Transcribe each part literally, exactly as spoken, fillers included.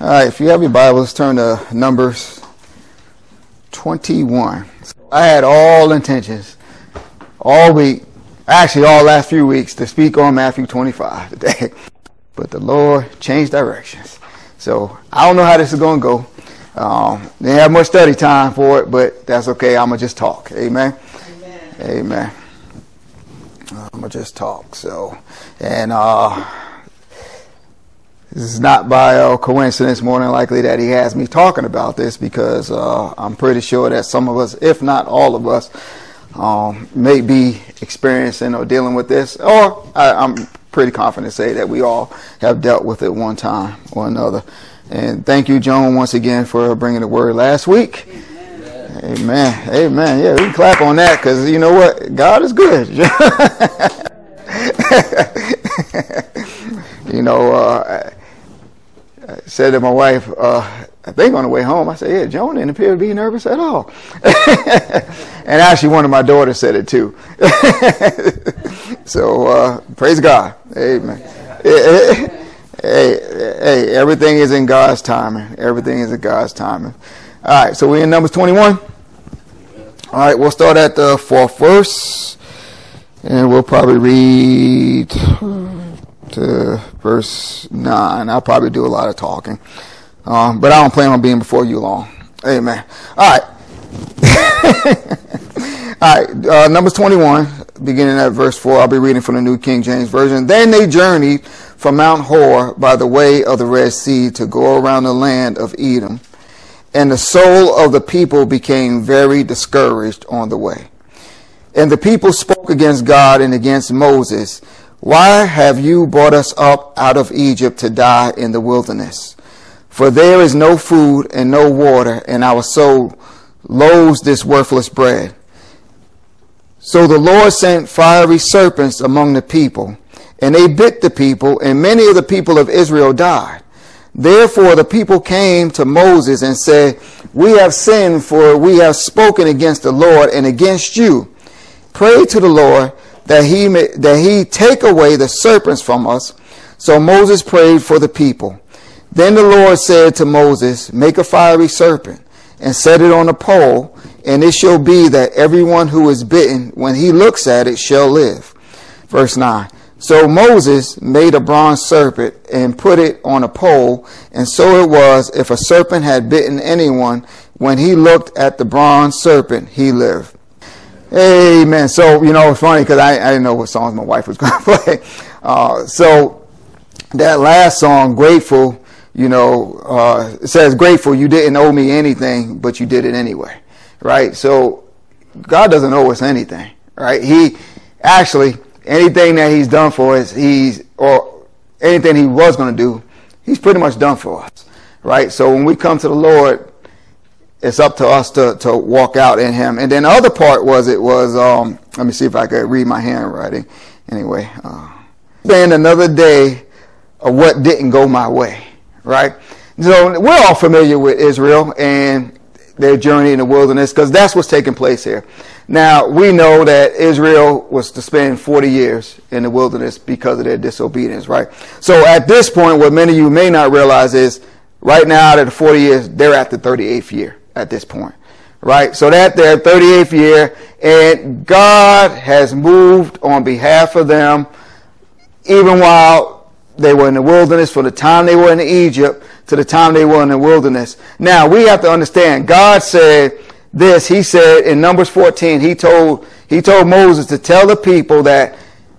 All right, if you have your Bibles, turn to Numbers twenty-one. I had all intentions all week, actually all last few weeks, to speak on Matthew twenty-five today. But the Lord changed directions. So I don't know how this is going to go. Um, didn't have much study time for it, but that's okay. I'm going to just talk. Amen. Amen. Amen. I'm going to just talk. So, and uh, this is not by uh, coincidence, more than likely, that he has me talking about this, because uh, I'm pretty sure that some of us, if not all of us, um, may be experiencing or dealing with this, or I, I'm pretty confident to say that we all have dealt with it one time or another. And thank you, Joan, once again for bringing the word last week. Amen. Amen. Amen. Yeah, we can clap on that, because you know what? God is good. You know, uh, I, I said to my wife, uh, I think on the way home, I said, yeah, Joan didn't appear to be nervous at all. And actually, one of my daughters said it too. So, uh, praise God. Amen. Hey, hey, hey, everything is in God's timing. Everything is in God's timing. All right, so we're in Numbers twenty-one. All right, we'll start at the fourth verse, and we'll probably read to verse nine. I'll probably do a lot of talking, um, but I don't plan on being before you long. Amen. All right. All right, uh, Numbers twenty-one, beginning at verse four. I'll be reading from the New King James Version. Then they journeyed from Mount Hor by the way of the Red Sea to go around the land of Edom. And the soul of the people became very discouraged on the way. And the people spoke against God and against Moses. Why have you brought us up out of Egypt to die in the wilderness? For there is no food and no water, and our soul loathes this worthless bread. So the Lord sent fiery serpents among the people, and they bit the people, and many of the people of Israel died. Therefore the people came to Moses and said, we have sinned, for we have spoken against the Lord and against you. Pray to the Lord that he may, that he take away the serpents from us. So Moses prayed for the people. Then the Lord said to Moses, make a fiery serpent and set it on a pole, and it shall be that everyone who is bitten, when he looks at it, shall live. Verse nine. So Moses made a bronze serpent and put it on a pole, and so it was, if a serpent had bitten anyone, when he looked at the bronze serpent, he lived. Amen. So, you know, it's funny, because I, I didn't know what songs my wife was going to play. Uh, so that last song, Grateful, you know, uh, it says, grateful, you didn't owe me anything, but you did it anyway. Right? So God doesn't owe us anything. Right? He actually... anything that he's done for us, he's, or anything he was going to do, he's pretty much done for us, right? So when we come to the Lord, it's up to us to, to walk out in him. And then the other part was, it was, um, let me see if I could read my handwriting. Anyway, uh, spend another day of what didn't go my way, right? So we're all familiar with Israel and their journey in the wilderness, because that's what's taking place here. Now, we know that Israel was to spend forty years in the wilderness because of their disobedience, right? So at this point, what many of you may not realize is, right now, out of the forty years, they're at the thirty-eighth year at this point, right? So that their thirty-eighth year, and God has moved on behalf of them, even while they were in the wilderness, from the time they were in Egypt to the time they were in the wilderness. Now, we have to understand, God said this, he said in Numbers fourteen, he told, he told Moses to tell the people that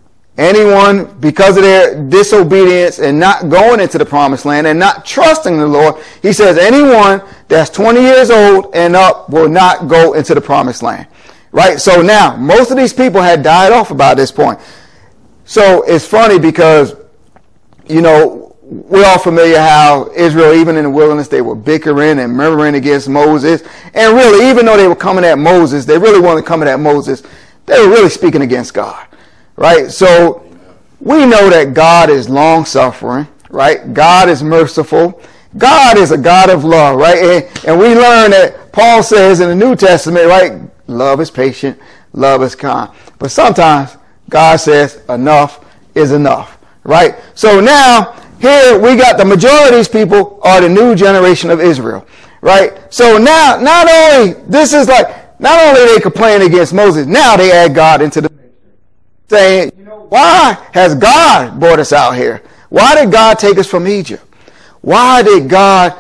anyone, because of their disobedience and not going into the promised land and not trusting the Lord, he says anyone that's twenty years old and up will not go into the promised land. Right? So now, most of these people had died off about this point. So it's funny because, you know, we're all familiar how Israel, even in the wilderness, they were bickering and murmuring against Moses. And really, even though they were coming at Moses, they really weren't coming at Moses. They were really speaking against God, right? So we know that God is long-suffering, right? God is merciful. God is a God of love, right? And, and we learn that Paul says in the New Testament, right? Love is patient, love is kind. But sometimes God says enough is enough, right? So now here we got the majority of these people are the new generation of Israel, right? So now, not only, this is like, not only they complain against Moses, now they add God into the mix, saying, you know, why has God brought us out here? Why did God take us from Egypt? Why did God,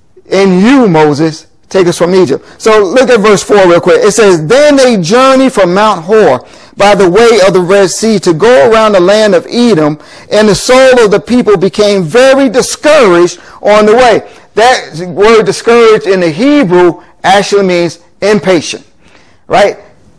in you, Moses, take us from Egypt? So look at verse four real quick. It says, then they journeyed from Mount Hor by the way of the Red Sea to go around the land of Edom, and the soul of the people became very discouraged on the way. That word discouraged in the Hebrew actually means impatient, right?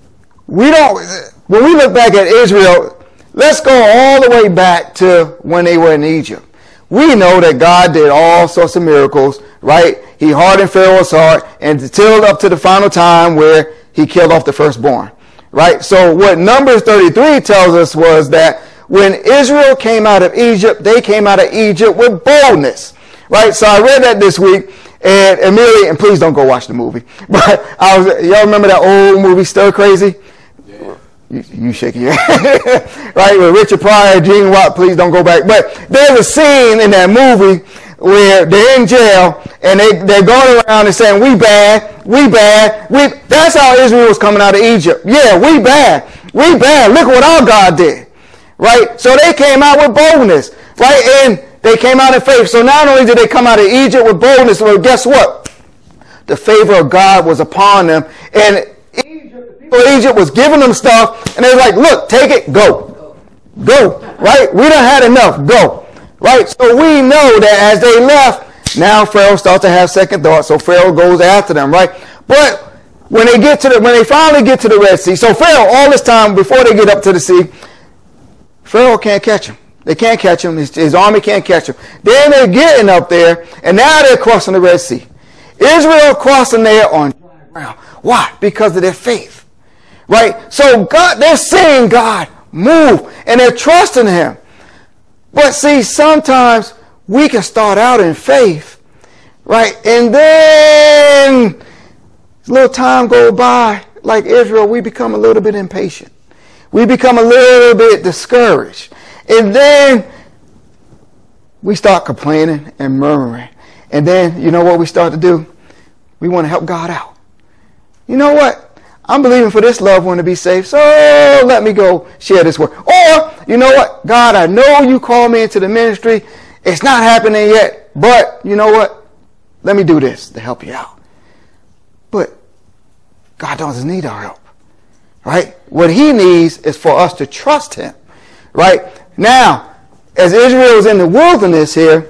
We don't, when we look back at Israel, let's go all the way back to when they were in Egypt. We know that God did all sorts of miracles, right? He hardened Pharaoh's heart until up to the final time where he killed off the firstborn, right? So what Numbers thirty-three tells us was that when Israel came out of Egypt, they came out of Egypt with boldness, right? So I read that this week, and immediately, and please don't go watch the movie, but I was, y'all remember that old movie Stir Crazy? Yeah. You, you shaking your head, right? With Richard Pryor, Gene Watt, please don't go back. But there's a scene in that movie where they're in jail and they, they're going around and saying, we bad, we bad, we, that's how Israel was coming out of Egypt. Yeah, we bad, we bad, look what our God did, right? So they came out with boldness, right? And they came out in faith. So not only did they come out of Egypt with boldness, but guess what? The favor of God was upon them. And Egypt, the people of Egypt was giving them stuff, and they were like, look, take it, go. Go, right? We done had enough, go. Right? So we know that as they left, now Pharaoh starts to have second thoughts, so Pharaoh goes after them, right? But when they get to the, when they finally get to the Red Sea, so Pharaoh, all this time before they get up to the sea, Pharaoh can't catch him. They can't catch him. His, his army can't catch him. Then they're getting up there, and now they're crossing the Red Sea. Israel crossing there on dry ground. Why? Because of their faith, right? So God, they're seeing God move, and they're trusting him. But see, sometimes we can start out in faith, right? And then a little time go by, like Israel, we become a little bit impatient. We become a little bit discouraged. And then we start complaining and murmuring. And then, you know what we start to do? We want to help God out. You know what? I'm believing for this loved one to be saved, so let me go share this word. Or, you know what? God, I know you called me into the ministry. It's not happening yet, but you know what? Let me do this to help you out. But God doesn't need our help, right? What he needs is for us to trust him, right? Now, as Israel is in the wilderness here,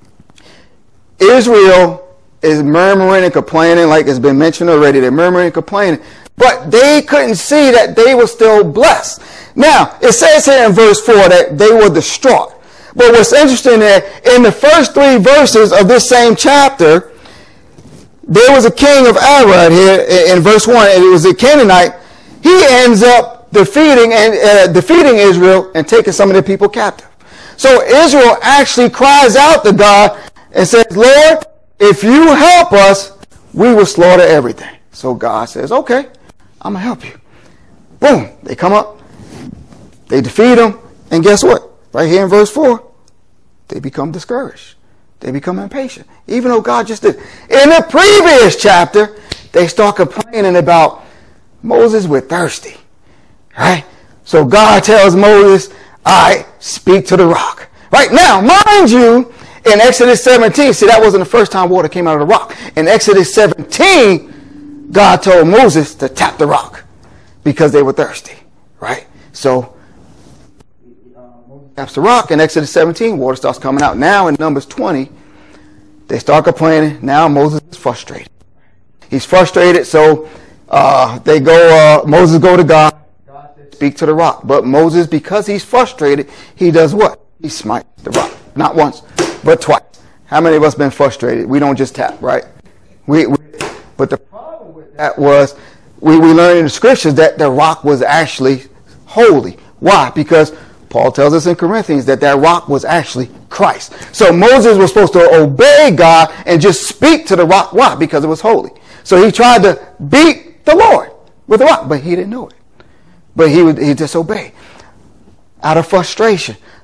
Israel is murmuring and complaining, like it's been mentioned already. They're murmuring and complaining. But they couldn't see that they were still blessed. Now, it says here in verse four that they were distraught. But what's interesting there, in the first three verses of this same chapter, there was a king of Arad here in verse one, and it was a Canaanite. He ends up defeating and uh, defeating Israel and taking some of their people captive. So Israel actually cries out to God and says, Lord, if you help us, we will slaughter everything. So God says, okay, I'm going to help you. Boom. They come up. They defeat them. And guess what? Right here in verse four, they become discouraged. They become impatient. Even though God just did. In the previous chapter, they start complaining about Moses, we're thirsty. Right? So God tells Moses, all right, speak to the rock. Right? Now, mind you, in Exodus seventeen, see, that wasn't the first time water came out of the rock. In Exodus seventeen, God told Moses to tap the rock because they were thirsty, right? So uh, Moses taps the rock. In Exodus seventeen, water starts coming out. Now in Numbers twenty, they start complaining. Now Moses is frustrated. He's frustrated, so uh, they go. Uh, Moses go to God. God says, speak to the rock. But Moses, because he's frustrated, he does what? He smites the rock. Not once, but twice. How many of us been frustrated? We don't just tap, right? We, we but the problem with that was we, we learned in the scriptures that the rock was actually holy. Why? Because Paul tells us in Corinthians that that rock was actually Christ. So Moses was supposed to obey God and just speak to the rock. Why? Because it was holy. So he tried to beat the Lord with the rock, but he didn't know it. But he would he disobeyed out of frustration.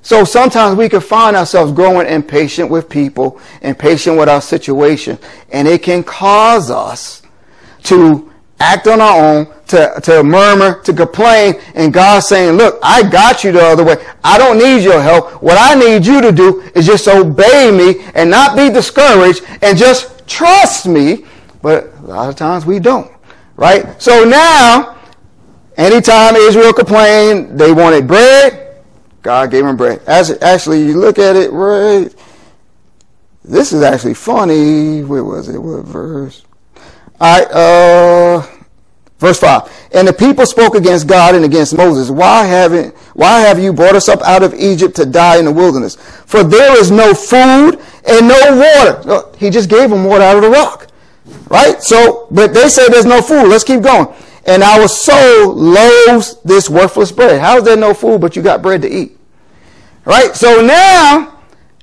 So sometimes we can find ourselves growing impatient with people, impatient with our situation, and it can cause us to act on our own, to, to murmur, to complain, and God's saying, look, I got you the other way. I don't need your help. What I need you to do is just obey me and not be discouraged and just trust me. But a lot of times we don't, right? So now, anytime Israel complained, they wanted bread, God gave them bread. As, actually, you look at it, right? This is actually funny. Where was it? What verse? All right, uh, verse five. And the people spoke against God and against Moses. Why haven't, why have you brought us up out of Egypt to die in the wilderness? For there is no food and no water. Look, he just gave them water out of the rock. Right? So, but they say there's no food. Let's keep going. And our soul loathes this worthless bread. How is there no food, but you got bread to eat? Right? So now,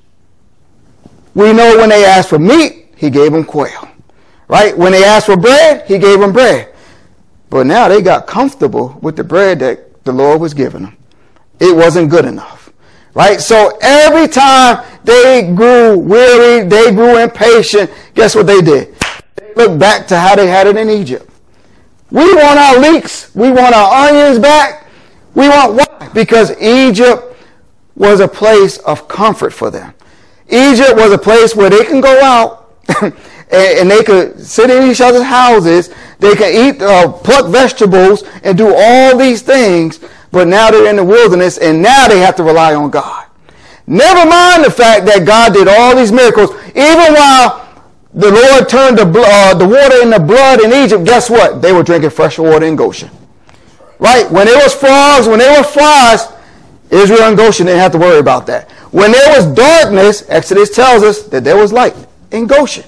we know when they asked for meat, he gave them quail. Right? When they asked for bread, he gave them bread. But now they got comfortable with the bread that the Lord was giving them. It wasn't good enough. Right? So every time they grew weary, they grew impatient, guess what they did? They looked back to how they had it in Egypt. We want our leeks. We want our onions back. We want why? Because Egypt was a place of comfort for them. Egypt was a place where they can go out and they could sit in each other's houses. They could eat, uh, pluck vegetables and do all these things. But now they're in the wilderness and now they have to rely on God. Never mind the fact that God did all these miracles. Even while the Lord turned the, uh, the water into blood in Egypt, guess what? They were drinking fresh water in Goshen. Right? When there was frogs, when there were flies, Israel and Goshen didn't have to worry about that. When there was darkness, Exodus tells us that there was light in Goshen.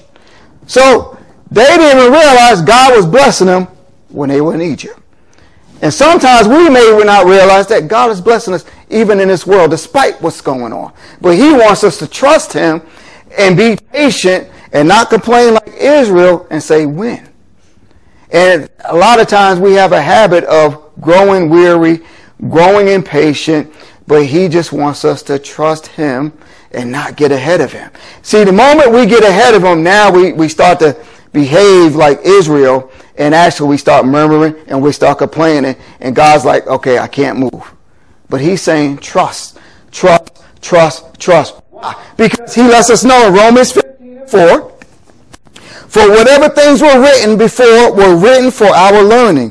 So they didn't even realize God was blessing them when they were in Egypt. And sometimes we may not realize that God is blessing us even in this world, despite what's going on. But he wants us to trust him and be patient and not complain like Israel and say, when? And a lot of times we have a habit of growing weary, growing impatient, but he just wants us to trust him and not get ahead of him. See, the moment we get ahead of him, now we, we start to behave like Israel, and actually we start murmuring and we start complaining, and God's like, okay, I can't move. But he's saying, trust, trust, trust, trust. Why? Because he lets us know in Romans fifteen and four, for whatever things were written before were written for our learning,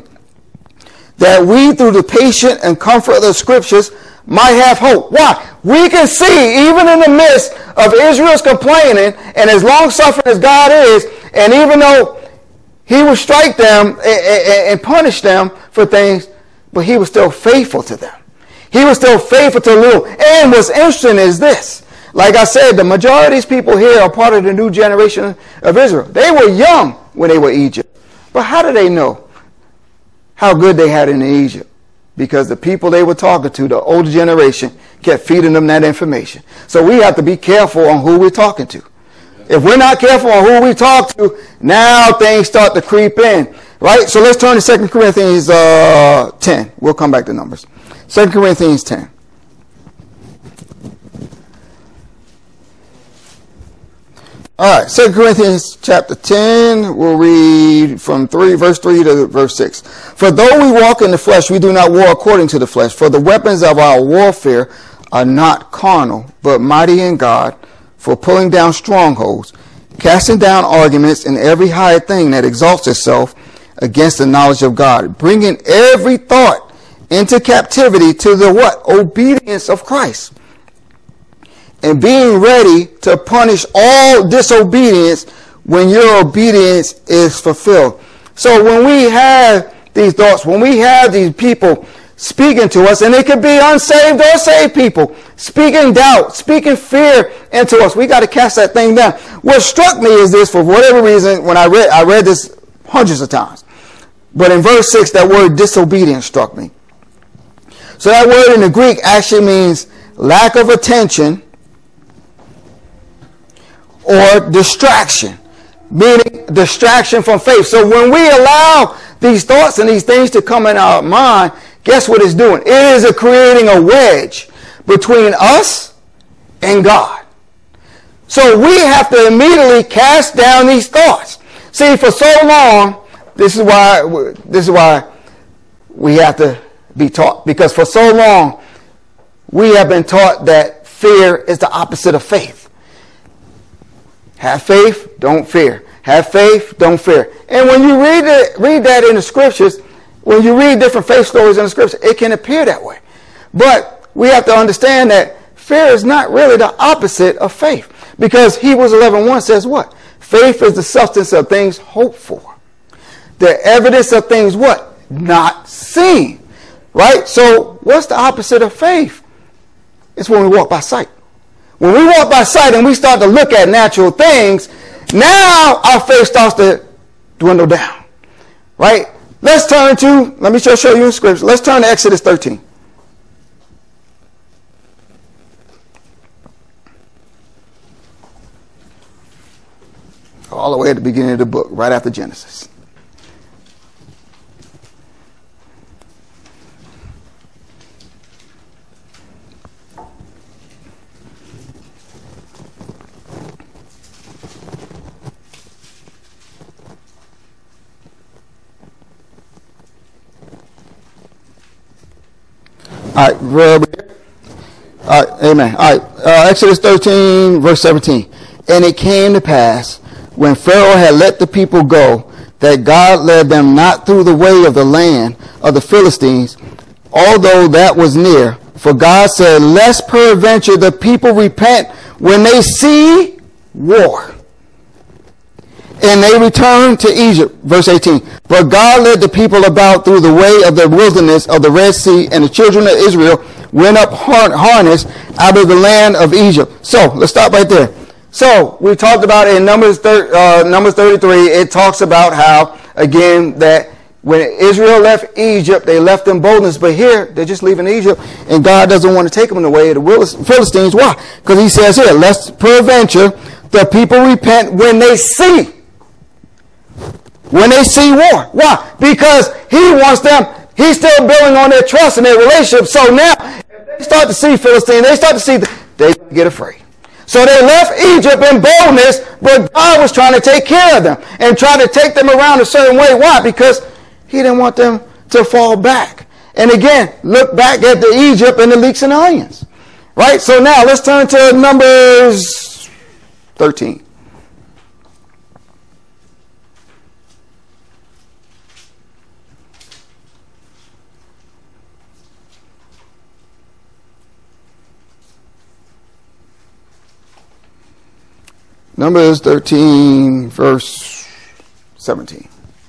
that we through the patient and comfort of the scriptures might have hope. Why? We can see, even in the midst of Israel's complaining, and as long-suffering as God is, and even though he would strike them and punish them for things, but he was still faithful to them. He was still faithful to little. And what's interesting is this. Like I said, the majority of these people here are part of the new generation of Israel. They were young when they were Egypt. But how do they know how good they had it in Egypt? Because the people they were talking to, the older generation, kept feeding them that information. So we have to be careful on who we're talking to. If we're not careful on who we talk to, now things start to creep in. Right? So let's turn to Second Corinthians uh, ten. We'll come back to Numbers. Second Corinthians ten. All right, Second Corinthians chapter ten, we'll read from three, verse three to verse six. For though we walk in the flesh, we do not war according to the flesh. For the weapons of our warfare are not carnal, but mighty in God, for pulling down strongholds, casting down arguments and every high thing that exalts itself against the knowledge of God, bringing every thought into captivity to the what? Obedience of Christ. And being ready to punish all disobedience when your obedience is fulfilled. So when we have these thoughts, when we have these people speaking to us, and they could be unsaved or saved people, speaking doubt, speaking fear into us, we got to cast that thing down. What struck me is this, for whatever reason, when I read, I read this hundreds of times. But in verse six, that word disobedience struck me. So that word in the Greek actually means lack of attention, or distraction, meaning distraction from faith. So when we allow these thoughts and these things to come in our mind, guess what it's doing? It is a creating a wedge between us and God. So we have to immediately cast down these thoughts. See, for so long, this is why this is why we have to be taught. Because for so long, we have been taught that fear is the opposite of faith. Have faith, don't fear. Have faith, don't fear. And when you read it, read that in the scriptures, when you read different faith stories in the scriptures, it can appear that way. But we have to understand that fear is not really the opposite of faith. Because Hebrews eleven one says what? Faith is the substance of things hoped for. The evidence of things what? Not seen. Right? So what's the opposite of faith? It's when we walk by sight. When we walk by sight and we start to look at natural things, now our faith starts to dwindle down. Right? Let's turn to, let me just show you in scripture. Let's turn to Exodus thirteen. All the way at the beginning of the book, right after Genesis. All right, all right, amen. All right, uh, Exodus thirteen, verse seventeen. And it came to pass, when Pharaoh had let the people go, that God led them not through the way of the land of the Philistines, although that was near. For God said, lest peradventure the people repent when they see war. And they returned to Egypt. Verse eighteen. But God led the people about through the way of the wilderness of the Red Sea, and the children of Israel went up harnessed out of the land of Egypt. So, let's stop right there. So, we talked about it in Numbers, uh, Numbers thirty-three. It talks about how, again, that when Israel left Egypt, they left in boldness. But here, they're just leaving Egypt, and God doesn't want to take them in the way of the Philistines. Why? Because he says here, lest peradventure the people repent when they see. When they see war. Why? Because he wants them, he's still building on their trust and their relationship. So now, if they start to see Philistine, they start to see, they get afraid. So they left Egypt in boldness, but God was trying to take care of them and try to take them around a certain way. Why? Because he didn't want them to fall back. And again, look back at the Egypt and the leeks and onions. Right? So now let's turn to Numbers thirteen. Numbers thirteen, verse seventeen.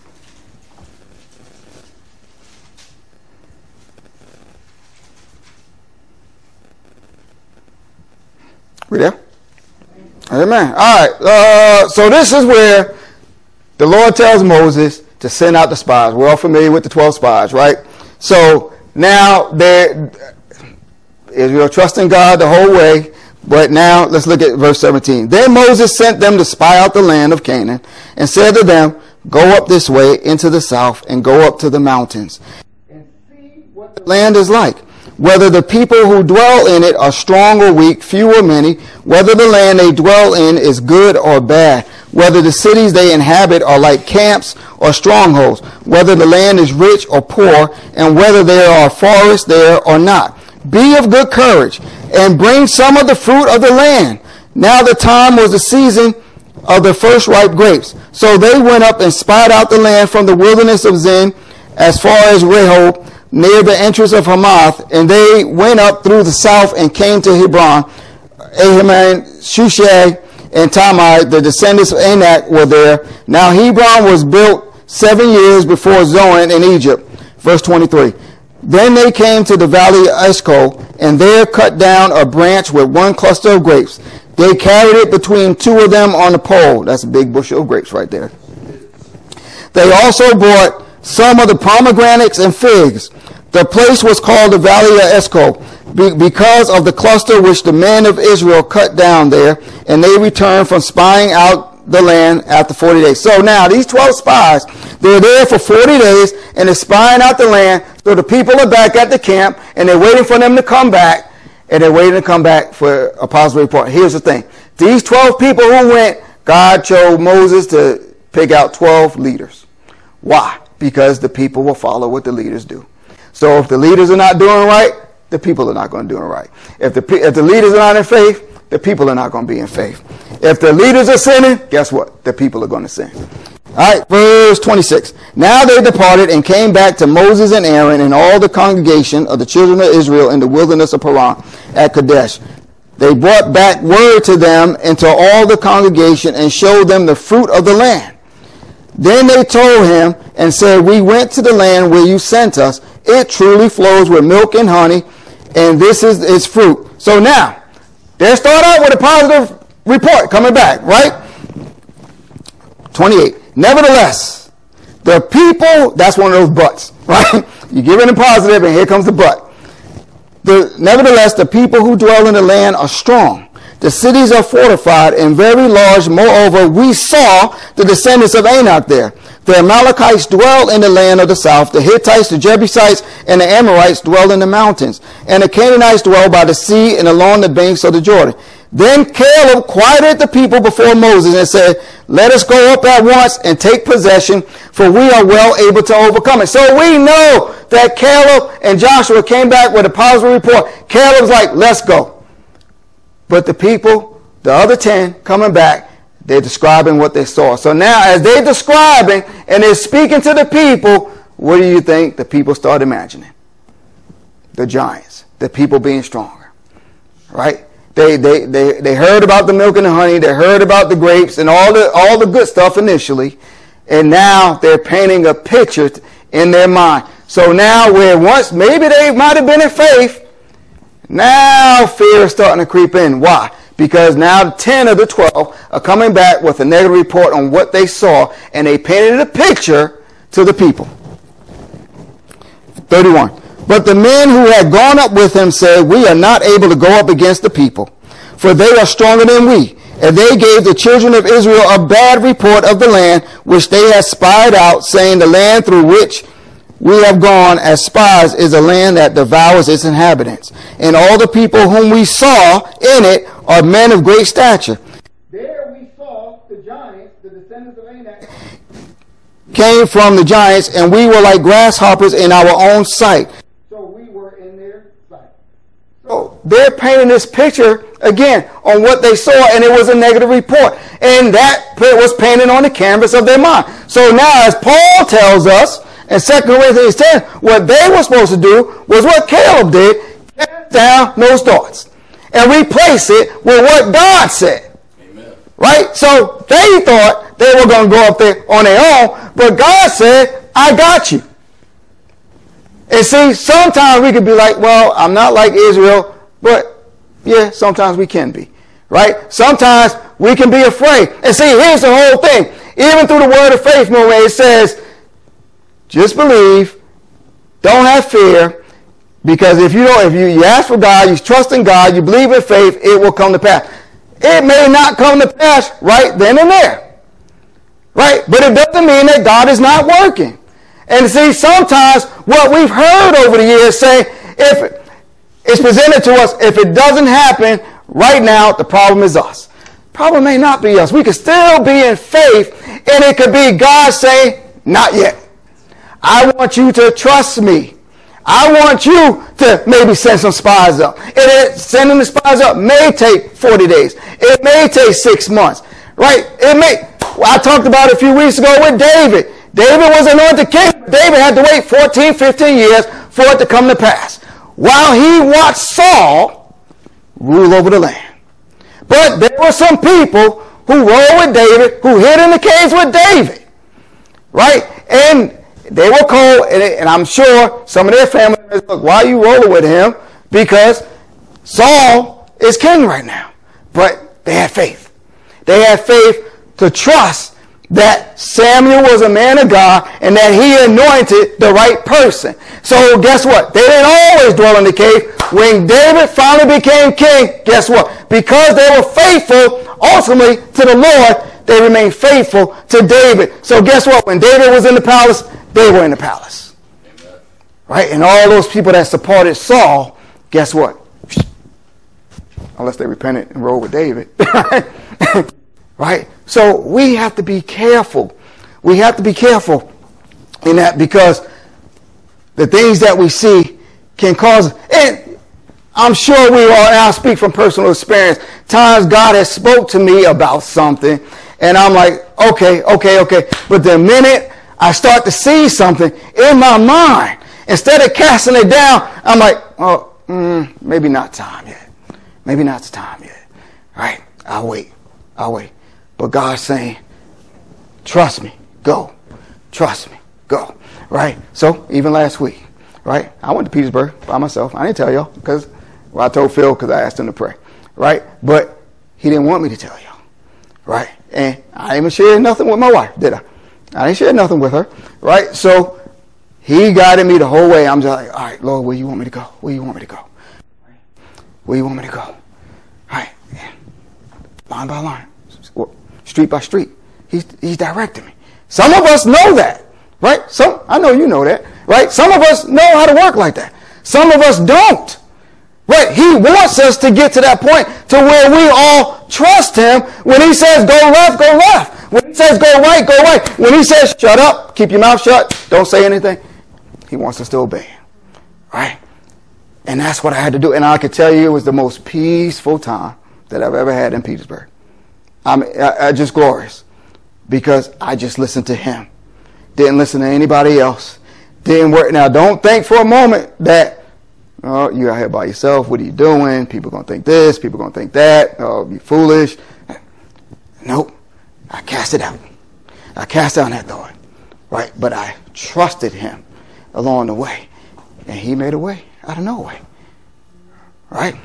We there? Amen. All right. Uh, so this is where the Lord tells Moses to send out the spies. We're all familiar with the twelve spies, right? So now they're Israel trusting God the whole way. But now let's look at verse seventeen. Then Moses sent them to spy out the land of Canaan and said to them, go up this way into the south and go up to the mountains and see what the land is like, whether the people who dwell in it are strong or weak, few or many, whether the land they dwell in is good or bad, whether the cities they inhabit are like camps or strongholds, whether the land is rich or poor, and whether there are forests there or not. Be of good courage and bring some of the fruit of the land. Now the time was the season of the first ripe grapes. So they went up and spied out the land from the wilderness of Zin as far as Rehob, near the entrance of Hamath, and they went up through the south and came to Hebron. Ahiman, Shushai, and Tamai, the descendants of Anak, were there. Now Hebron was built seven years before Zoan in Egypt. Verse twenty-three. Then they came to the valley of Eshcol, and there cut down a branch with one cluster of grapes. They carried it between two of them on a pole. That's a big bushel of grapes right there. They also brought some of the pomegranates and figs. The place was called the valley of Eshcol because of the cluster which the men of Israel cut down there, and they returned from spying out the land after forty days. So now these twelve spies, they're there for forty days and they're spying out the land. So the people are back at the camp and they're waiting for them to come back. and they're waiting to come back for a positive report. Here's the thing. These twelve people who went, God chose Moses to pick out twelve leaders. Why? Because the people will follow what the leaders do. So if the leaders are not doing right, the people are not going to do it right. If the, if the leaders are not in faith, the people are not going to be in faith. If the leaders are sinning, guess what? The people are going to sin. All right, verse twenty-six. Now they departed and came back to Moses and Aaron and all the congregation of the children of Israel in the wilderness of Paran at Kadesh. They brought back word to them and to all the congregation and showed them the fruit of the land. Then they told him and said, we went to the land where you sent us. It truly flows with milk and honey, and this is its fruit. So now, they start out with a positive report coming back, right? twenty-eight. Nevertheless, the people, that's one of those buts, right? You give it a positive, and here comes the but. The, nevertheless, the people who dwell in the land are strong. The cities are fortified and very large. Moreover, we saw the descendants of Anak there. The Amalekites dwell in the land of the south. The Hittites, the Jebusites, and the Amorites dwell in the mountains. And the Canaanites dwell by the sea and along the banks of the Jordan. Then Caleb quieted the people before Moses and said, let us go up at once and take possession, for we are well able to overcome it. So we know that Caleb and Joshua came back with a positive report. Caleb's like, let's go. But the people, the other ten coming back, they're describing what they saw. So now as they're describing and they're speaking to the people, what do you think the people start imagining? The giants, the people being stronger, right? They, they, they, they heard about the milk and the honey. They heard about the grapes and all the, all the good stuff initially. And now they're painting a picture in their mind. So now where once maybe they might have been in faith, now fear is starting to creep in. Why? Because now ten of the twelve are coming back with a negative report on what they saw, and they painted a picture to the people. thirty-one. But the men who had gone up with him said, we are not able to go up against the people, for they are stronger than we. And they gave the children of Israel a bad report of the land which they had spied out, saying, the land through which we have gone as spies is a land that devours its inhabitants. And all the people whom we saw in it are men of great stature. There we saw the giants, the descendants of Anak, came from the giants, and we were like grasshoppers in our own sight. So we were in their sight. So they're painting this picture again on what they saw, and it was a negative report. And that was painted on the canvas of their mind. So now, as Paul tells us in Second Corinthians ten, what they were supposed to do was what Caleb did, cast down those thoughts and replace it with what God said. Amen. Right? So they thought they were going to go up there on their own, but God said, I got you. And see, sometimes we could be like, well, I'm not like Israel, but yeah, sometimes we can be. Right? Sometimes we can be afraid. And see, here's the whole thing. Even through the word of faith movement, it says, just believe, don't have fear, because if you don't, if you, you ask for God, you trust in God, you believe in faith, it will come to pass. It may not come to pass right then and there. Right? But it doesn't mean that God is not working. And see, sometimes what we've heard over the years say, if it's presented to us, if it doesn't happen right now, the problem is us. Problem may not be us. We could still be in faith, and it could be God saying, not yet. I want you to trust me. I want you to maybe send some spies up. And it, sending the spies up may take forty days. It may take six months. Right? It may. I talked about it a few weeks ago with David. David was anointed king. David had to wait fourteen, fifteen years for it to come to pass, while he watched Saul rule over the land. But there were some people who rolled with David, who hid in the caves with David. Right? And they were cold, and, and I'm sure some of their family members, look, why are you rolling with him? Because Saul is king right now. But they had faith. They had faith to trust that Samuel was a man of God and that he anointed the right person. So guess what? They didn't always dwell in the cave. When David finally became king, guess what? Because they were faithful ultimately to the Lord, they remained faithful to David. So guess what? When David was in the palace, they were in the palace. Amen. Right? And all those people that supported Saul, guess what? unless they repented and rolled with David. Right? So we have to be careful. We have to be careful in that, because the things that we see can cause, and I'm sure we all, and I'll speak from personal experience, times God has spoke to me about something, and I'm like, okay, okay, okay. But the minute I start to see something in my mind, instead of casting it down, I'm like, oh, mm, maybe not time yet. Maybe not time yet. Right? I'll wait. I'll wait. But God's saying, trust me, go. Trust me, go. Right? So even last week, right? I went to Petersburg by myself. I didn't tell y'all because, well, I told Phil because I asked him to pray. Right? But he didn't want me to tell y'all. Right? And I didn't even share nothing with my wife, did I? I didn't share nothing with her. Right? So he guided me the whole way. I'm just like, all right, Lord, where you want me to go? Where you want me to go? Where you want me to go? All right. Line by line. Street by street. He's, he's directing me. Some of us know that. Right? Some, I know you know that. Right? Some of us know how to work like that. Some of us don't. Right? He wants us to get to that point to where we all trust him. When he says go left, go left. When he says go right, go right. When he says shut up, keep your mouth shut, don't say anything, he wants us to obey him. Right? And that's what I had to do. And I could tell you it was the most peaceful time that I've ever had in Petersburg. I mean, I, I just glorious. Because I just listened to him. Didn't listen to anybody else. Didn't work. Now, don't think for a moment that, oh, you're out here by yourself. What are you doing? People going to think this. People going to think that. Oh, you foolish. Nope. I cast it out. I cast down that thought. Right? But I trusted him along the way. And he made a way out of no way. Right?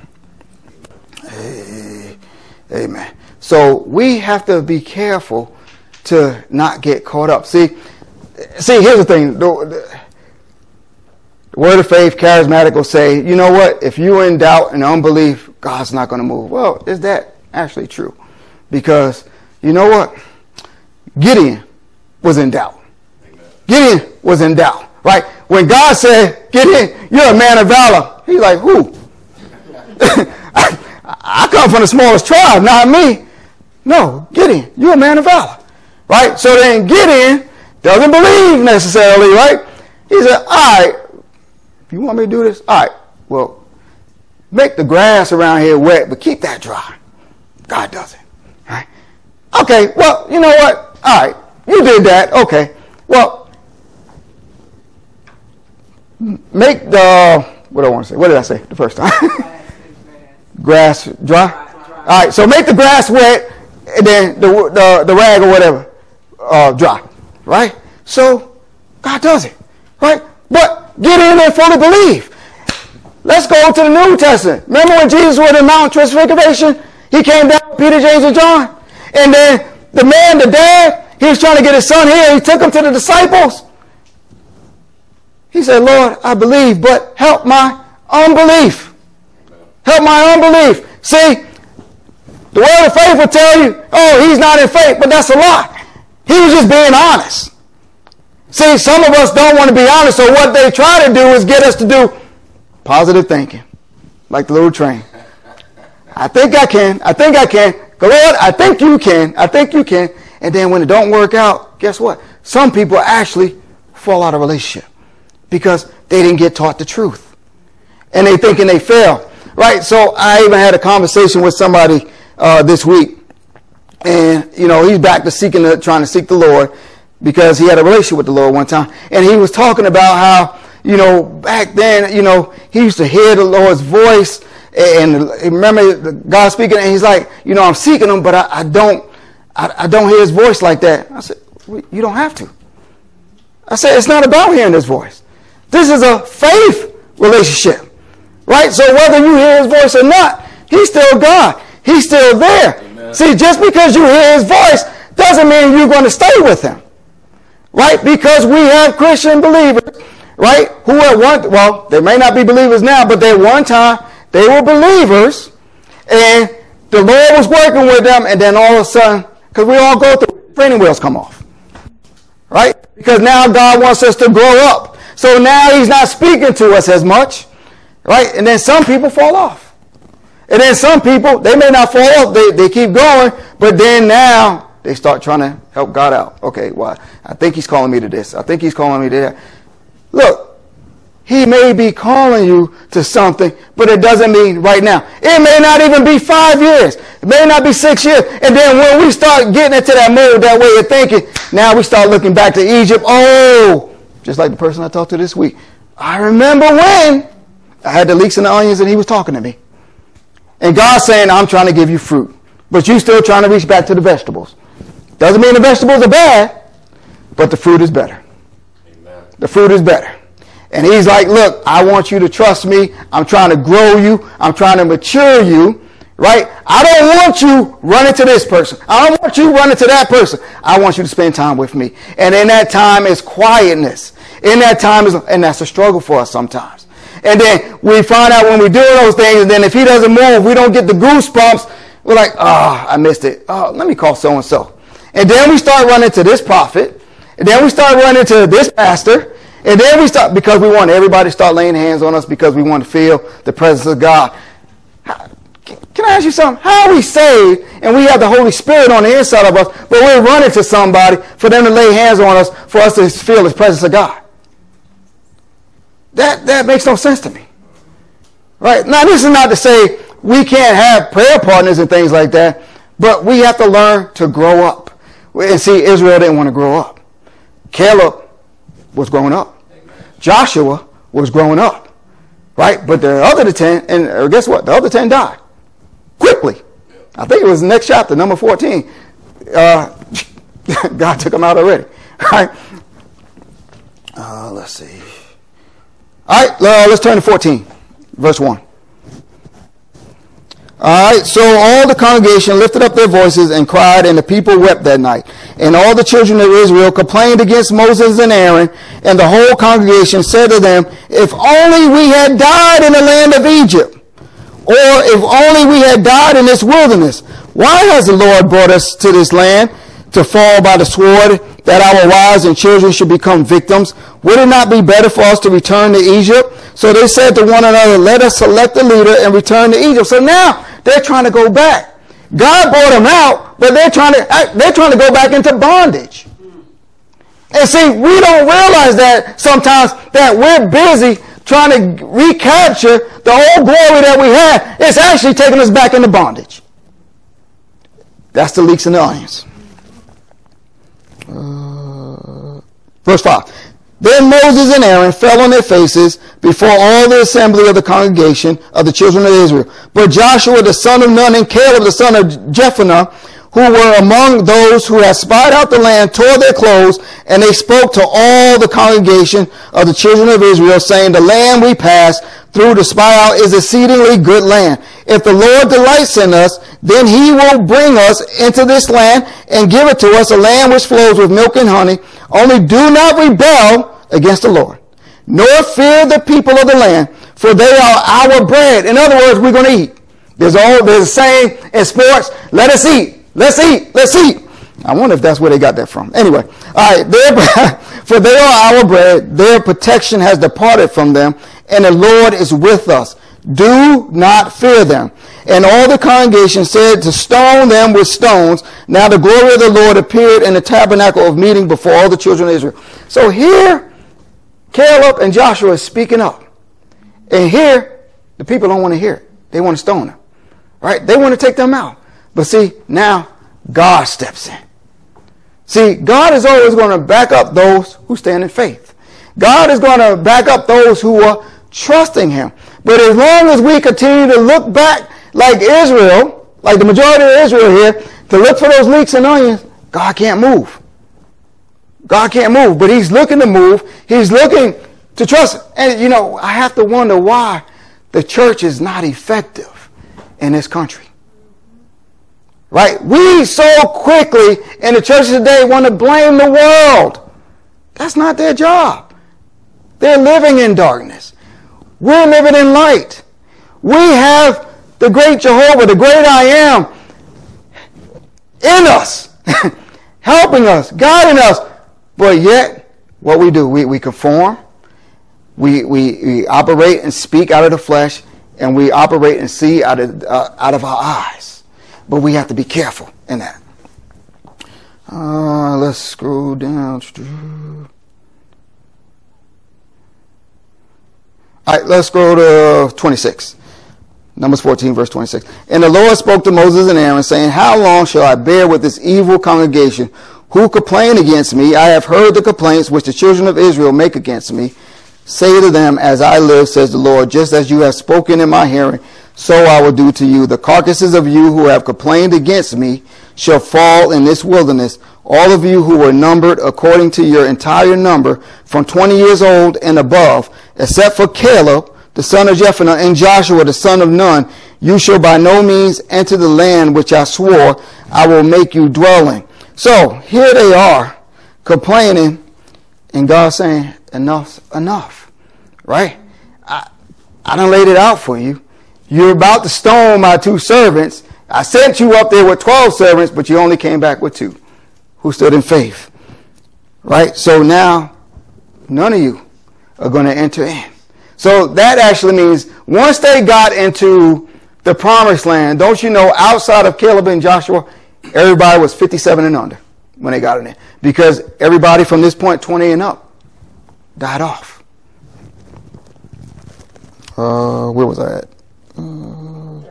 Hey, amen. So we have to be careful to not get caught up. See, see, here's the thing. The, the, the word of faith, charismatic will say, you know what? If you're in doubt and unbelief, God's not going to move. Well, is that actually true? Because you know what? Gideon was in doubt. Amen. Gideon was in doubt, right? When God said, Gideon, you're a man of valor. He's like, who? I, I come from the smallest tribe, not me. No, Gideon, you're a man of valor. Right? So then Gideon doesn't believe necessarily, right? He said, all right, if you want me to do this, all right, well, make the grass around here wet, but keep that dry. God does it. Right? Okay, well, you know what? All right, you did that. Okay, well, make the, what do I want to say? What did I say the first time? Grass dry? All right, so make the grass wet, and then the, the, the rag or whatever. Uh, dry, right? So God does it, right? But get in there fully believe. Let's go to the New Testament. Remember when Jesus was in Mount Transfiguration? He came down with Peter, James, and John. And then the man, the dad, he was trying to get his son here. He took him to the disciples. He said, Lord, I believe, but help my unbelief. Help my unbelief. See, the word of faith will tell you, oh, he's not in faith, but that's a lie. He was just being honest. See, some of us don't want to be honest, so what they try to do is get us to do positive thinking, like the little train. I think I can. I think I can. Lord, I think you can. I think you can. And then when it don't work out, guess what? Some people actually fall out of relationship because they didn't get taught the truth. And they thinking they fail. Right? So I even had a conversation with somebody uh, this week. And, you know, he's back to seeking, the, trying to seek the Lord because he had a relationship with the Lord one time. And he was talking about how, you know, back then, you know, he used to hear the Lord's voice and remember God speaking. And he's like, you know, I'm seeking him, but I, I don't, I, I don't hear his voice like that. I said, well, you don't have to. I said, it's not about hearing his voice. This is a faith relationship, right? So whether you hear his voice or not, he's still God. He's still there. Amen. See, just because you hear his voice doesn't mean you're going to stay with him. Right? Because we have Christian believers, right? Who at one, well, they may not be believers now, but they one time, they were believers, and the Lord was working with them, and then all of a sudden, because we all go through, training wheels come off. Right? Because now God wants us to grow up. So now he's not speaking to us as much. Right? And then some people fall off. And then some people, they may not fall off, they, they keep going, but then now they start trying to help God out. Okay, well, I think he's calling me to this. I think he's calling me to that. Look, he may be calling you to something, but it doesn't mean right now. It may not even be five years. It may not be six years. And then when we start getting into that mode, that way of thinking, now we start looking back to Egypt. Oh, just like the person I talked to this week. I remember when I had the leeks and the onions and he was talking to me. And God's saying, I'm trying to give you fruit. But you still trying to reach back to the vegetables. Doesn't mean the vegetables are bad, but the fruit is better. Amen. The fruit is better. And he's like, look, I want you to trust me. I'm trying to grow you. I'm trying to mature you. Right? I don't want you running to this person. I don't want you running to that person. I want you to spend time with me. And in that time is quietness. In that time is, and that's a struggle for us sometimes. And then we find out when we do those things, and then if he doesn't move, we don't get the goosebumps. We're like, oh, I missed it. Oh, let me call so-and-so. And then we start running to this prophet. And then we start running to this pastor. And then we start, because we want everybody to start laying hands on us because we want to feel the presence of God. How, can I ask you something? How are we saved and we have the Holy Spirit on the inside of us, but we're running to somebody for them to lay hands on us for us to feel the presence of God? That, that makes no sense to me. Right? Now, this is not to say we can't have prayer partners and things like that, but we have to learn to grow up. And see, Israel didn't want to grow up. Caleb was growing up. Joshua was growing up. Right? But the other ten, and guess what? The other ten died. Quickly. I think it was the next chapter, number fourteen. Uh, God took them out already. Right? Uh, let's see. All right, uh, let's turn to fourteen, verse one. All right, so all the congregation lifted up their voices and cried, and the people wept that night. And all the children of Israel complained against Moses and Aaron, and the whole congregation said to them, if only we had died in the land of Egypt, or if only we had died in this wilderness. Why has the Lord brought us to this land to fall by the sword, that our wives and children should become victims? Would it not be better for us to return to Egypt? So they said to one another, let us select a leader and return to Egypt. So now they're trying to go back. God brought them out, but they're trying to they're trying to go back into bondage. And see, we don't realize that sometimes that we're busy trying to recapture the old glory that we had. It's actually taking us back into bondage. That's the leeks and the onions. Uh, verse five. Then Moses and Aaron fell on their faces before all the assembly of the congregation of the children of Israel. But Joshua the son of Nun and Caleb the son of Jephunneh, who were among those who had spied out the land, tore their clothes, and they spoke to all the congregation of the children of Israel, saying, the land we passed through to spy out is exceedingly good land. If the Lord delights in us, then he will bring us into this land and give it to us, a land which flows with milk and honey. Only do not rebel against the Lord, nor fear the people of the land, for they are our bread. In other words, we're going to eat. There's all there's a saying in sports, let us eat. Let's eat. Let's eat. I wonder if that's where they got that from. Anyway, all right. For they are our bread. Their protection has departed from them, and the Lord is with us. Do not fear them. And all the congregation said to stone them with stones. Now the glory of the Lord appeared in the tabernacle of meeting before all the children of Israel. So here, Caleb and Joshua is speaking up. And here, the people don't want to hear it. They want to stone them. Right? They want to take them out. But see, now God steps in. See, God is always going to back up those who stand in faith. God is going to back up those who are trusting him. But as long as we continue to look back like Israel, like the majority of Israel here, to look for those leeks and onions, God can't move. God can't move, but he's looking to move. He's looking to trust. And, you know, I have to wonder why the church is not effective in this country. Right? We so quickly in the church today want to blame the world. That's not their job. They're living in darkness. We're living in light. We have the great Jehovah, the great I am, in us, helping us, guiding us. But yet, what we do, we, we conform, we, we, we operate and speak out of the flesh, and we operate and see out of uh, out of our eyes. But we have to be careful in that. Uh, let's scroll down. All right, let's go to twenty-six. Numbers fourteen, verse twenty-six. And the Lord spoke to Moses and Aaron, saying, how long shall I bear with this evil congregation who complain against me? I have heard the complaints which the children of Israel make against me. Say to them, as I live, says the Lord, just as you have spoken in my hearing, so I will do to you. The carcasses of you who have complained against me shall fall in this wilderness. All of you who were numbered according to your entire number, from twenty years old and above, except for Caleb, the son of Jephunneh, and Joshua, the son of Nun, you shall by no means enter the land which I swore I will make you dwell in. So here they are complaining, and God saying, enough's enough, right? I, I done laid it out for you. You're about to stone my two servants. I sent you up there with twelve servants, but you only came back with two who stood in faith, right? So now none of you are going to enter in. So that actually means once they got into the promised land, don't you know, outside of Caleb and Joshua, everybody was fifty-seven and under when they got in there. Because everybody from this point, twenty and up, died off. Uh, where was I at? Uh, all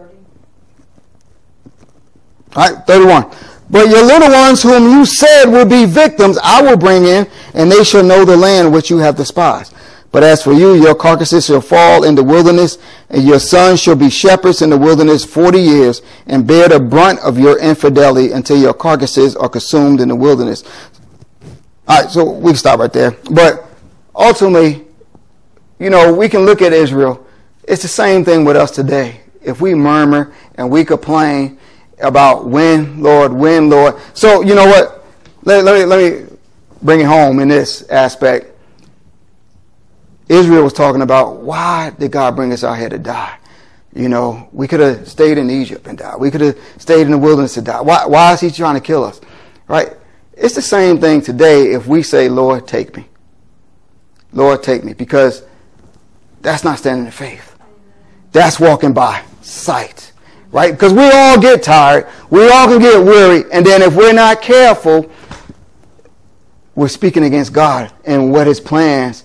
right, thirty-one. But your little ones whom you said will be victims, I will bring in, and they shall know the land which you have despised. But as for you, your carcasses shall fall in the wilderness, and your sons shall be shepherds in the wilderness forty years, and bear the brunt of your infidelity until your carcasses are consumed in the wilderness. All right, so we can stop right there. But ultimately, you know, we can look at Israel. It's the same thing with us today. If we murmur and we complain about when, Lord, when, Lord. So, you know what? Let, let me, let me bring it home in this aspect. Israel was talking about, why did God bring us out here to die? You know, we could have stayed in Egypt and died. We could have stayed in the wilderness to die. Why, why is he trying to kill us? Right? It's the same thing today if we say, Lord, take me. Lord, take me. Because that's not standing in faith. That's walking by sight. Right? Because we all get tired. We all can get weary. And then if we're not careful, we're speaking against God and what his plans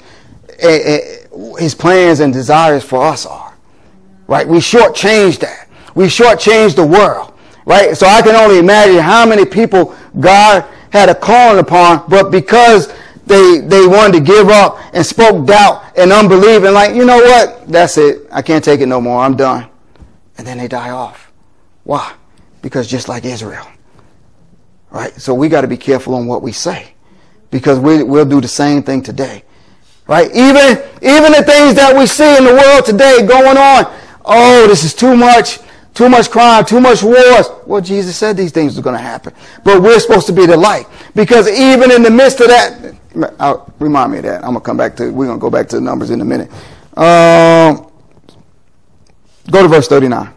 his plans and desires for us are, right? We shortchange that. We shortchange the world, right? So I can only imagine how many people God had a calling upon, but because they they wanted to give up and spoke doubt and unbelief and like, you know what? That's it. I can't take it no more. I'm done. And then they die off. Why? Because just like Israel, right? So we got to be careful on what we say, because we, we'll do the same thing today. Right? Even, even the things that we see in the world today going on. Oh, this is too much, too much crime, too much wars. Well, Jesus said these things are going to happen. But we're supposed to be the light. Because even in the midst of that, I'll, remind me of that. I'm going to come back to, we're going to go back to the numbers in a minute. Um, go to verse thirty-nine.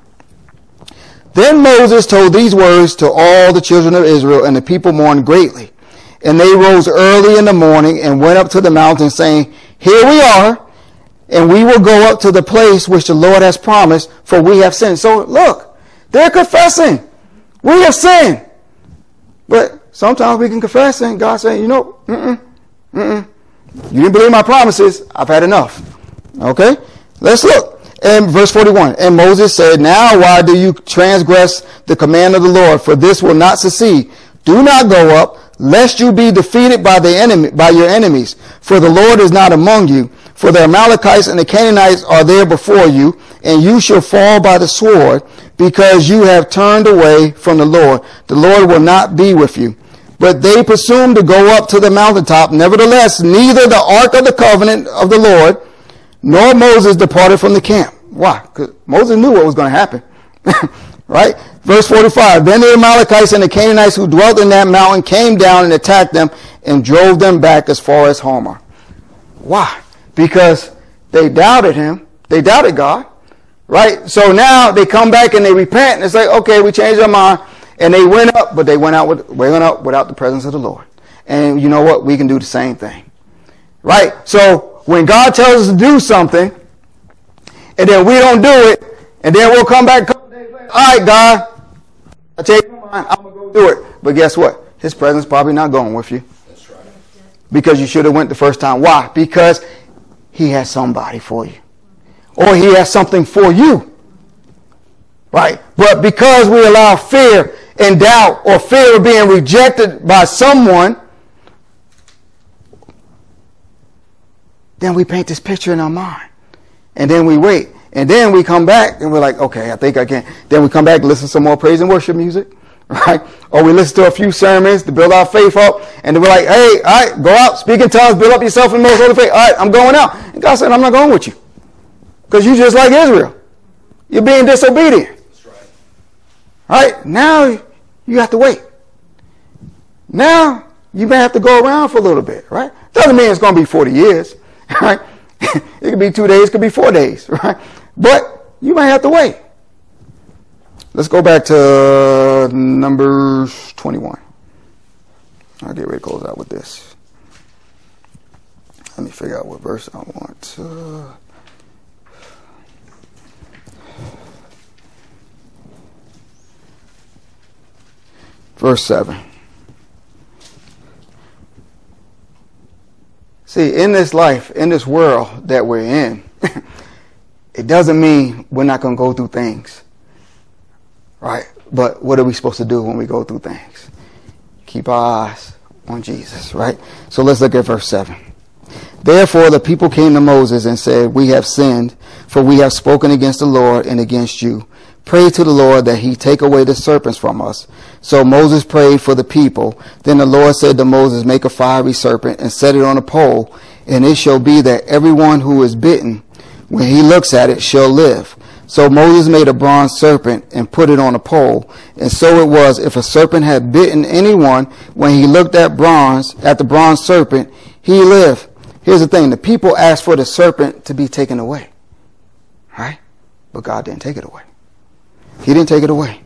Then Moses told these words to all the children of Israel, and the people mourned greatly. And they rose early in the morning and went up to the mountain, saying, here we are, and we will go up to the place which the Lord has promised, for we have sinned. So look, they're confessing. We have sinned. But sometimes we can confess, and God saying, you know, mm-mm, mm-mm. You didn't believe my promises. I've had enough. Okay? Let's look. And verse forty-one, and Moses said, now why do you transgress the command of the Lord? For this will not succeed. Do not go up, lest you be defeated by the enemy, by your enemies. For the Lord is not among you. For the Amalekites and the Canaanites are there before you, and you shall fall by the sword, because you have turned away from the Lord. The Lord will not be with you. But they presumed to go up to the mountaintop. Nevertheless, neither the ark of the covenant of the Lord, nor Moses departed from the camp. Why? Because Moses knew what was going to happen. Right? Verse forty-five, then the Amalekites and the Canaanites who dwelt in that mountain came down and attacked them and drove them back as far as Homer. Why? Because they doubted him. They doubted God. Right? So now they come back and they repent and say, okay, we changed our mind. And they went up, but they went out with, went up without the presence of the Lord. And you know what? We can do the same thing. Right? So when God tells us to do something, and then we don't do it, And then we'll come back a couple days later. All right, God, I changed my mind. I'm going to go do it. But guess what? His presence probably not going with you. That's right. Because you should have went the first time. Why? Because he has somebody for you. Or he has something for you. Right? But because we allow fear and doubt or fear of being rejected by someone, then we paint this picture in our mind. And then we wait. And then we come back and we're like, okay, I think I can. Then we come back and listen to some more praise and worship music. Right? Or we listen to a few sermons to build our faith up. And then we're like, hey, all right, go out, speak in tongues, build up yourself in the most holy faith. All right, I'm going out. And God said, I'm not going with you. Because you're just like Israel. You're being disobedient. That's right. All right? Now you have to wait. Now you may have to go around for a little bit. Right? Doesn't mean it's going to be forty years. Right? It could be two days, it could be four days. Right? But you might have to wait. Let's go back to Numbers twenty-one. I'll get ready to close out with this. Let me figure out what verse I want. Uh, verse seven. See, in this life, in this world that we're in, it doesn't mean we're not going to go through things. Right? But what are we supposed to do when we go through things? Keep our eyes on Jesus, right? So let's look at verse seven. Therefore the people came to Moses and said, we have sinned, for we have spoken against the Lord and against you. Pray to the Lord that he take away the serpents from us. So Moses prayed for the people. Then the Lord said to Moses, make a fiery serpent and set it on a pole, and it shall be that everyone who is bitten, when he looks at it, shall live. So Moses made a bronze serpent and put it on a pole. And so it was, if a serpent had bitten anyone, when he looked at bronze, at the bronze serpent, he lived. Here's the thing. The people asked for the serpent to be taken away. Right? But God didn't take it away. He didn't take it away.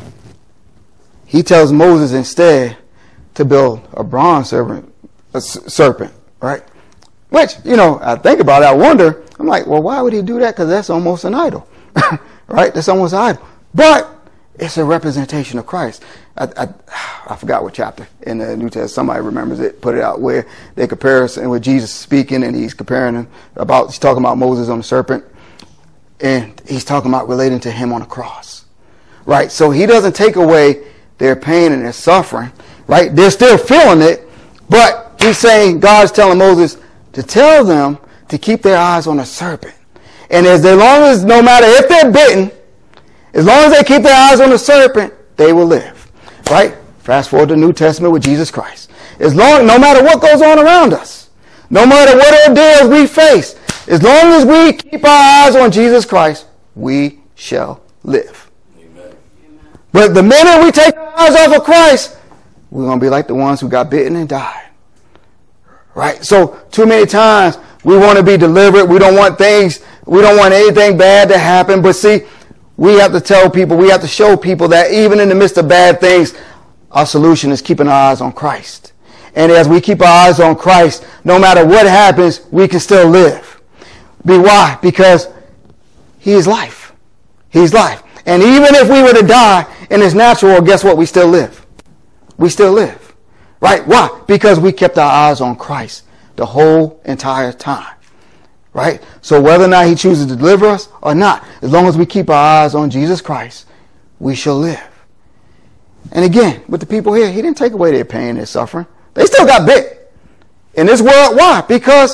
He tells Moses instead to build a bronze serpent, a serpent, right? Which, you know, I think about it, I wonder, I'm like, well, why would he do that? Because that's almost an idol. Right? That's almost an idol. But it's a representation of Christ. I, I, I forgot what chapter in the New Testament. Somebody remembers it, put it out, where they compare us and with Jesus speaking, and he's comparing him about, he's talking about Moses on the serpent, and he's talking about relating to him on the cross. Right? So he doesn't take away their pain and their suffering. Right? They're still feeling it, but he's saying, God's telling Moses to tell them to keep their eyes on the serpent. And as long as, no matter if they're bitten, as long as they keep their eyes on the serpent, they will live. Right? Fast forward to the New Testament with Jesus Christ. As long, no matter what goes on around us, no matter what ordeals we face, as long as we keep our eyes on Jesus Christ, we shall live. Amen. But the minute we take our eyes off of Christ, we're going to be like the ones who got bitten and died. Right? So too many times we want to be delivered. We don't want things, we don't want anything bad to happen. But see, we have to tell people, we have to show people that even in the midst of bad things, our solution is keeping our eyes on Christ. And as we keep our eyes on Christ, no matter what happens, we can still live. Be why? Because he is life. He's life. And even if we were to die in this natural world, guess what? We still live. We still live. Right? Why? Because we kept our eyes on Christ the whole entire time. Right? So whether or not he chooses to deliver us or not, as long as we keep our eyes on Jesus Christ, we shall live. And again, with the people here, he didn't take away their pain and their suffering. They still got bit. In this world, why? Because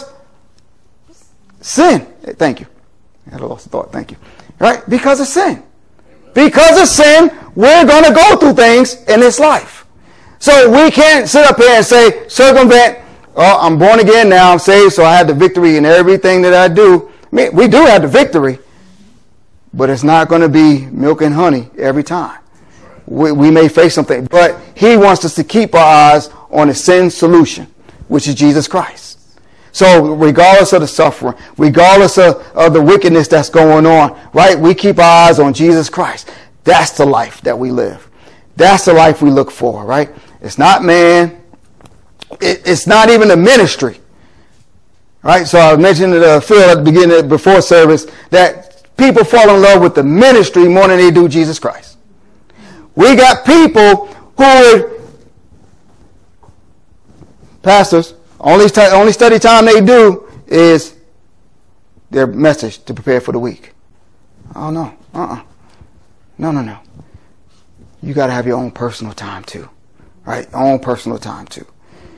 sin. Thank you. I had a lost thought. Thank you. Right? Because of sin. Because of sin, we're going to go through things in this life. So we can't sit up here and say, circumvent, oh, I'm born again now, I'm saved, so I have the victory in everything that I do. I mean, we do have the victory, but it's not going to be milk and honey every time. We, we may face something, but he wants us to keep our eyes on the sin solution, which is Jesus Christ. So regardless of the suffering, regardless of, of the wickedness that's going on, right, we keep our eyes on Jesus Christ. That's the life that we live. That's the life we look for, right? It's not man. It, it's not even a ministry. Right? So I mentioned to Phil at the beginning, before service, that people fall in love with the ministry more than they do Jesus Christ. We got people who would, pastors, only, t- only study time they do is their message to prepare for the week. Oh, no. Uh-uh. No, no, no. You got to have your own personal time, too. Right? Your own personal time, too.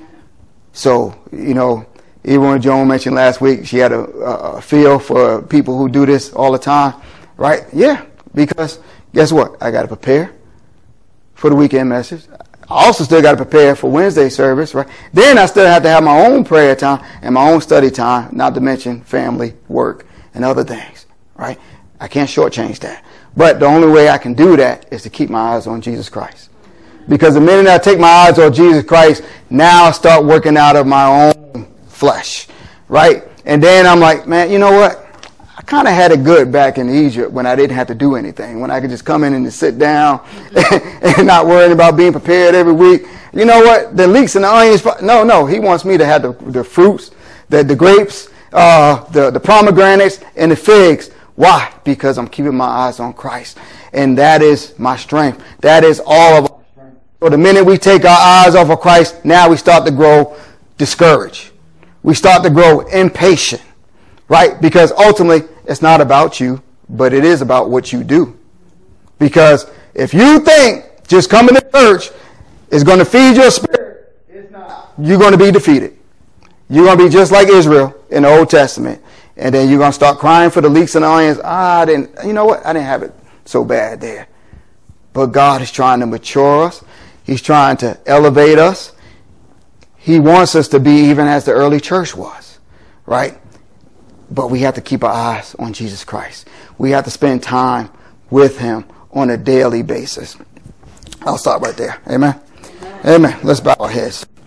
So, you know, even when Joan mentioned last week, she had a, a feel for people who do this all the time. Right? Yeah. Because guess what? I got to prepare for the weekend message. I also still got to prepare for Wednesday service, right? Then I still have to have my own prayer time and my own study time, not to mention family, work, and other things, right? I can't shortchange that. But the only way I can do that is to keep my eyes on Jesus Christ. Because the minute I take my eyes on Jesus Christ, now I start working out of my own flesh, right? And then I'm like, man, you know what? I kind of had it good back in Egypt when I didn't have to do anything, when I could just come in and just sit down and not worrying about being prepared every week. You know what? The leeks and the onions, no, no. He wants me to have the, the fruits, the, the grapes, uh, the, the pomegranates, and the figs. Why? Because I'm keeping my eyes on Christ. And that is my strength. That is all of our strength. So the minute we take our eyes off of Christ, now we start to grow discouraged. We start to grow impatient. Right? Because ultimately, it's not about you, but it is about what you do. Because if you think just coming to church is going to feed your spirit, it's not. You're going to be defeated. You're going to be just like Israel in the Old Testament. And then you're going to start crying for the leeks and the onions. Ah, I didn't, you know what? I didn't have it so bad there. But God is trying to mature us. He's trying to elevate us. He wants us to be even as the early church was. Right? But we have to keep our eyes on Jesus Christ. We have to spend time with him on a daily basis. I'll stop right there. Amen. Amen. Let's bow our heads.